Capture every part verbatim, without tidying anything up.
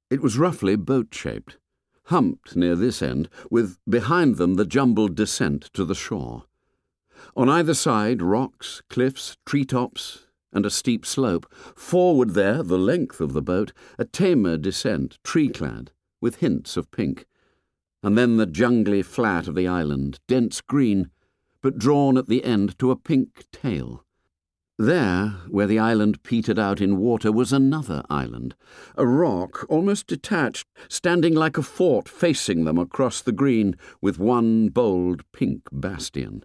It was roughly boat-shaped, humped near this end, with behind them the jumbled descent to the shore. On either side, rocks, cliffs, treetops, and a steep slope. Forward there, the length of the boat, a tamer descent, tree-clad, with hints of pink. And then the jungly flat of the island, dense green, but drawn at the end to a pink tail. There, where the island petered out in water, was another island, a rock almost detached, standing like a fort facing them across the green, with one bold pink bastion.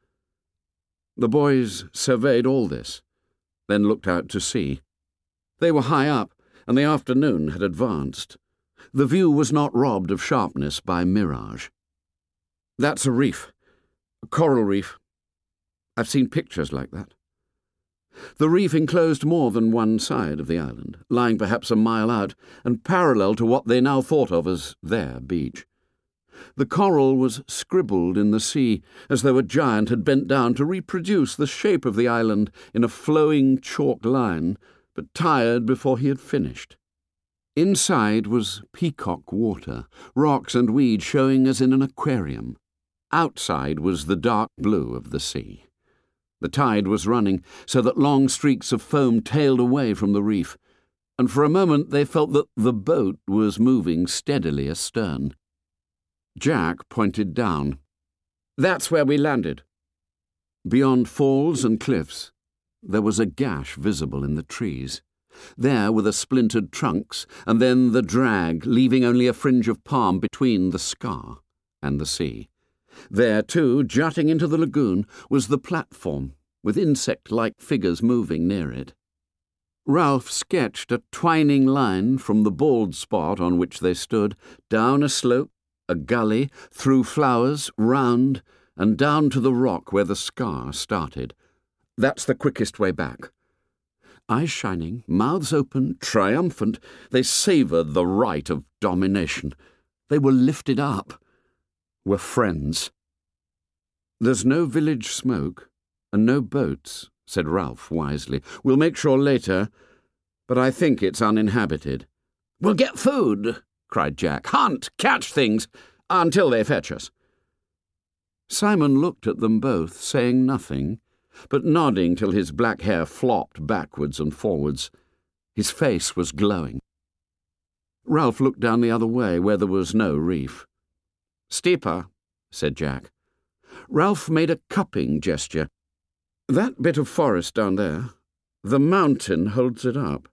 The boys surveyed all this, then looked out to sea. They were high up, and the afternoon had advanced. The view was not robbed of sharpness by mirage. "That's a reef, a coral reef. I've seen pictures like that." The reef enclosed more than one side of the island, lying perhaps a mile out, and parallel to what they now thought of as their beach. The coral was scribbled in the sea, as though a giant had bent down to reproduce the shape of the island in a flowing chalk line, but tired before he had finished. Inside was peacock water, rocks and weed showing as in an aquarium. Outside was the dark blue of the sea. The tide was running, so that long streaks of foam tailed away from the reef, and for a moment they felt that the boat was moving steadily astern. Jack pointed down. "That's where we landed." Beyond falls and cliffs, there was a gash visible in the trees. There were the splintered trunks, and then the drag, leaving only a fringe of palm between the scar and the sea. There, too, jutting into the lagoon, was the platform, with insect-like figures moving near it. Ralph sketched a twining line from the bald spot on which they stood, down a slope, a gully, through flowers, round, and down to the rock where the scar started. "That's the quickest way back." Eyes shining, mouths open, triumphant, they savoured the right of domination. They were lifted up, were friends. "There's no village smoke, and no boats," said Ralph wisely. "We'll make sure later, but I think it's uninhabited." "We'll get food," cried Jack. "Hunt, catch things, until they fetch us." Simon looked at them both, saying nothing, but nodding till his black hair flopped backwards and forwards. His face was glowing. Ralph looked down the other way, where there was no reef. "Steeper," said Jack. Ralph made a cupping gesture. "That bit of forest down there, the mountain holds it up."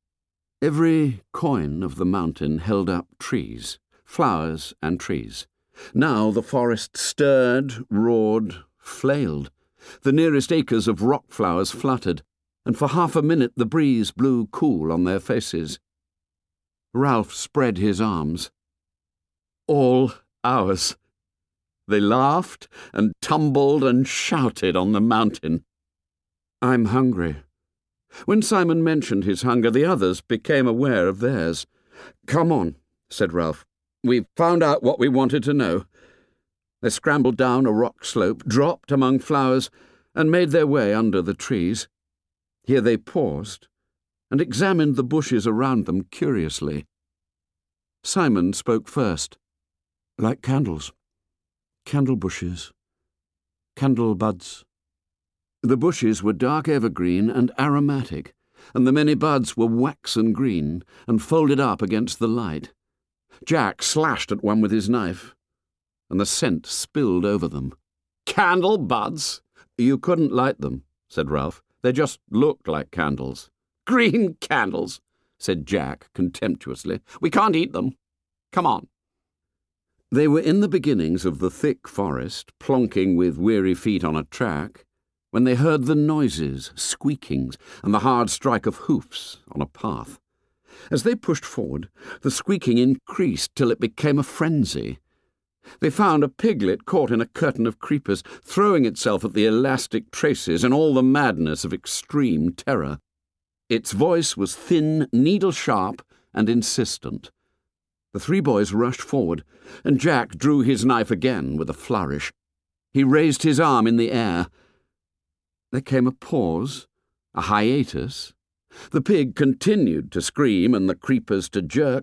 Every coign of the mountain held up trees, flowers and trees. Now the forest stirred, roared, flailed. The nearest acres of rock flowers fluttered, and for half a minute the breeze blew cool on their faces. Ralph spread his arms. "All ours." They laughed and tumbled and shouted on the mountain. "I'm hungry." When Simon mentioned his hunger, the others became aware of theirs. "Come on," said Ralph. "We've found out what we wanted to know." They scrambled down a rock slope, dropped among flowers, and made their way under the trees. Here they paused and examined the bushes around them curiously. Simon spoke first. "Like candles. Candle bushes. Candle buds." The bushes were dark evergreen and aromatic, and the many buds were waxen green and folded up against the light. Jack slashed at one with his knife, and the scent spilled over them. "Candle buds?" "You couldn't light them," said Ralph. "They just looked like candles." "Green candles," said Jack contemptuously. "We can't eat them. Come on." They were in the beginnings of the thick forest, plonking with weary feet on a track, when they heard the noises, squeakings, and the hard strike of hoofs on a path. As they pushed forward, the squeaking increased till it became a frenzy. They found a piglet caught in a curtain of creepers, throwing itself at the elastic traces in all the madness of extreme terror. Its voice was thin, needle-sharp, and insistent. The three boys rushed forward, and Jack drew his knife again with a flourish. He raised his arm in the air. There came a pause, a hiatus. The pig continued to scream and the creepers to jerk.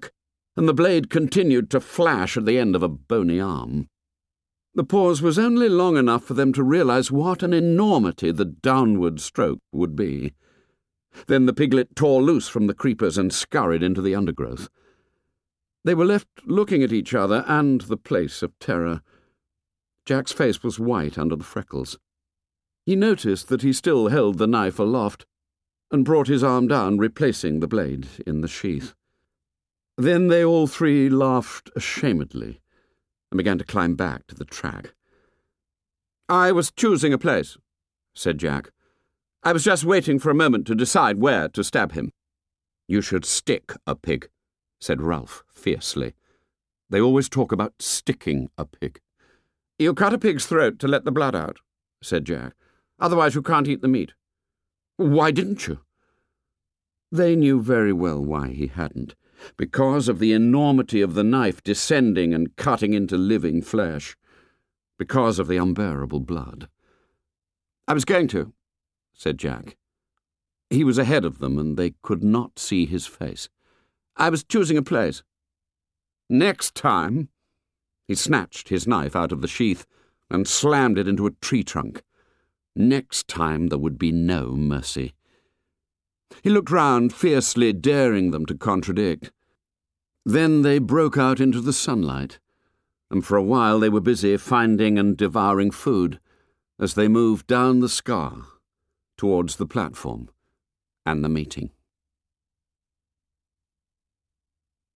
and the blade continued to flash at the end of a bony arm. The pause was only long enough for them to realize what an enormity the downward stroke would be. Then the piglet tore loose from the creepers and scurried into the undergrowth. They were left looking at each other and the place of terror. Jack's face was white under the freckles. He noticed that he still held the knife aloft, and brought his arm down, replacing the blade in the sheath. Then they all three laughed ashamedly, and began to climb back to the track. "I was choosing a place," said Jack. "I was just waiting for a moment to decide where to stab him." "You should stick a pig," said Ralph fiercely. "They always talk about sticking a pig." "You cut a pig's throat to let the blood out," said Jack. "Otherwise you can't eat the meat." "Why didn't you?" They knew very well why he hadn't, because of the enormity of the knife descending and cutting into living flesh, because of the unbearable blood. "I was going to," said Jack. He was ahead of them, and they could not see his face. "I was choosing a place." "Next time—" He snatched his knife out of the sheath and slammed it into a tree trunk. Next time there would be no mercy. He looked round, fiercely daring them to contradict. Then they broke out into the sunlight, and for a while they were busy finding and devouring food as they moved down the scar towards the platform and the meeting.